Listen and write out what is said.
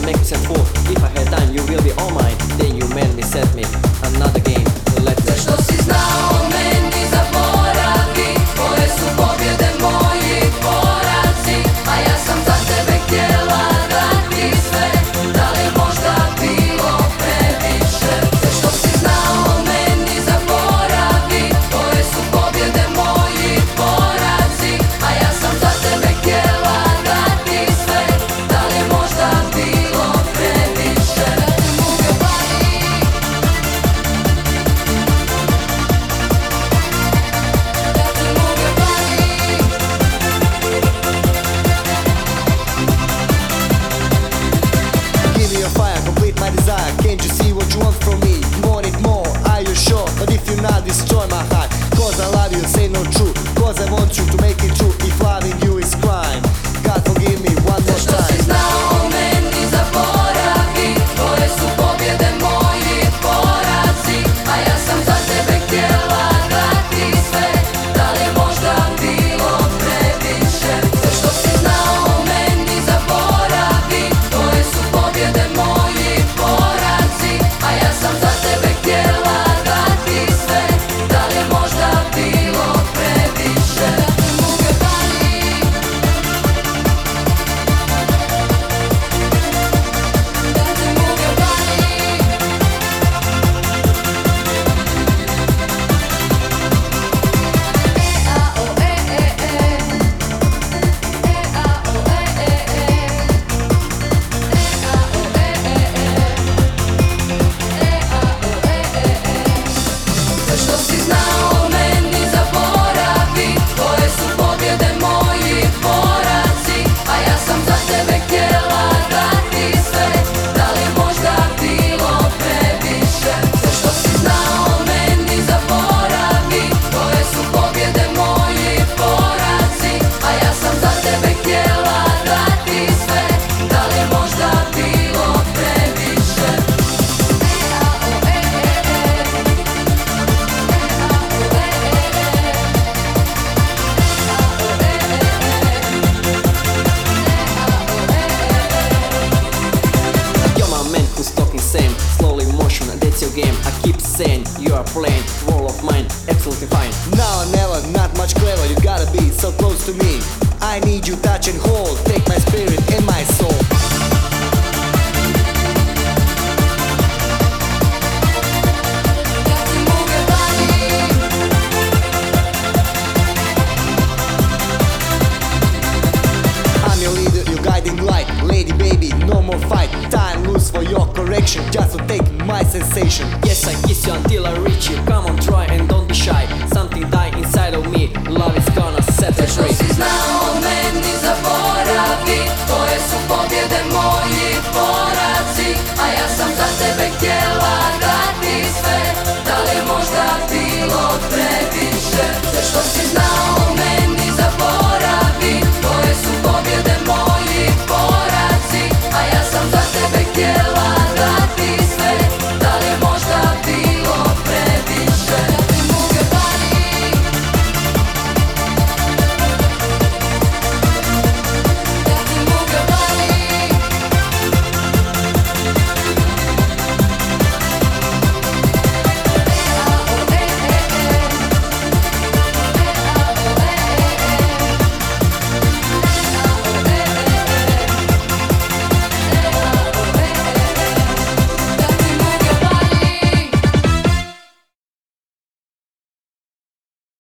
make me sad fool. If I had time, you will be all mine. Then you made me set me another game. Let's Sve što si znao o meni zaboravi, koje su pobjede moji porazi. A ja sam za tebe htjela dati sve, da li je možda bilo previše? Sve što si znao o meni zaboravi, koje su pobjede moji porazi. A ja sam za tebe htjela dati sve, da li je možda bilo previše? Give me your fire, complete my desire. Can't you see what you want from me? You want it more, are you sure? But if you not, destroy my heart. Cause I love you, say no true. Cause I want you to make it true. If loving you is crime, God forgive me one more Što si time. znao o meni zaboravi, koje su pobjede moji porazi. A ja sam za tebe htjela dati sve, da li je možda bilo previše? Sve što si znao o meni zaboravi, koje su pobjede moji porazi. A ja sam za tebe htjela dati sve, da li je možda bilo previše? Sve što si znao o meni zaboravi, koje su pobjede moji porazi. A ja sam za tebe htjela dati sve, da li je možda bilo previše? Sve što si znao o meni zaboravi, koje su pobjede moji porazi. A ja sam za tebe htjela dati sve, da li je možda bilo previše? You're my man who's talking same. Slowly motion, that's your game. I keep saying you are playing. Wall of mine, absolutely fine. Now or never, not much clever. You gotta be so close to me. I need you touch and hold. Take my spirit and my soul. I'm your leader, your guiding light. Lady baby, no more fight. Time lose for your correction. Just to take my sensation. Yes, I kiss you until I reach you. Come on, try and don't be shy. Something die inside of me. Love is gonna set Sve us što free. si znao o meni zaboravi, koje su pobjede moji porazi. A ja sam za tebe htjela dati sve, da li je možda bilo previše? Sve što si znao